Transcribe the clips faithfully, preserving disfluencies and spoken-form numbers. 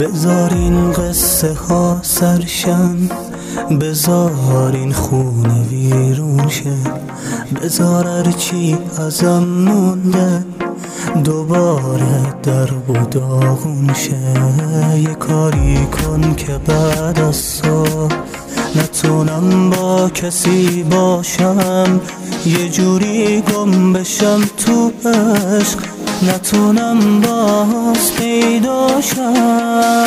بذار این قصه ها سرشن، بذار این خونه ویرون شه، بذار هرچی ازم مونده دوباره در و داغون شه. یه کاری کن که بعد از صبح نتونم با کسی باشم، یه جوری گم بشم تو عشق نتونم باز پیدا شم.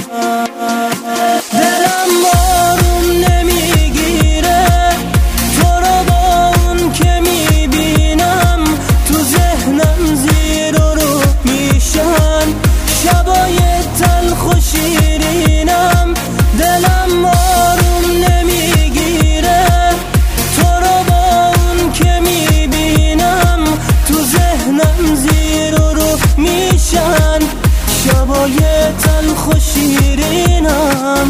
دلم آروم نمیگیره تو رو با اون که میبینم، تو ذهنم زیر و رو میشن شبای تلخ و شیرینم. دلم آروم نمیگیره تو رو با اون که میبینم، تو ذهنم زیر و رو میشن شبای تلخ و شیرینم.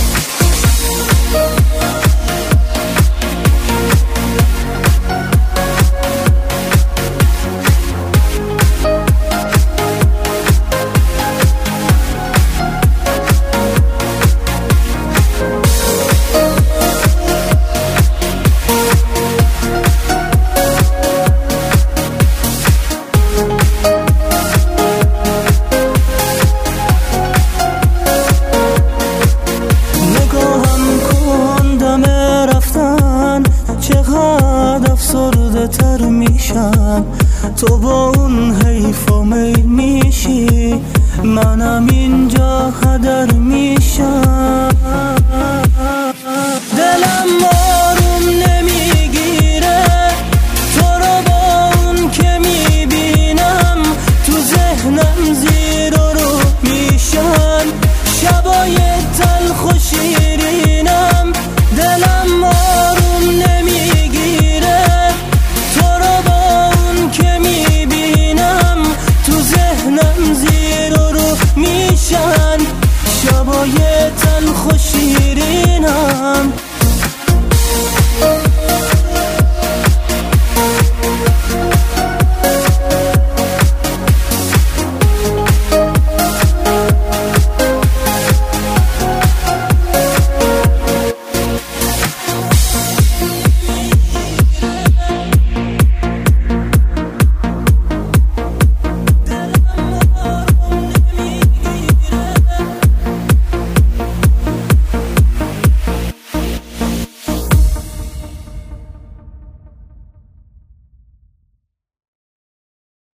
چقدر افسرده تر میشم تو با اون حیف و میل میشی، منم اینجا هدر میشم. دلم آروم نمیگیره تو رو با اون که میبینم، تو ذهنم زیر و رو میشن شبای تلخ و شیرینم. دلم آروم نمیگیره تو رو با اون که میبینم، تو ذهنم زیر و رو میشن شبای تلخ و شیرینم.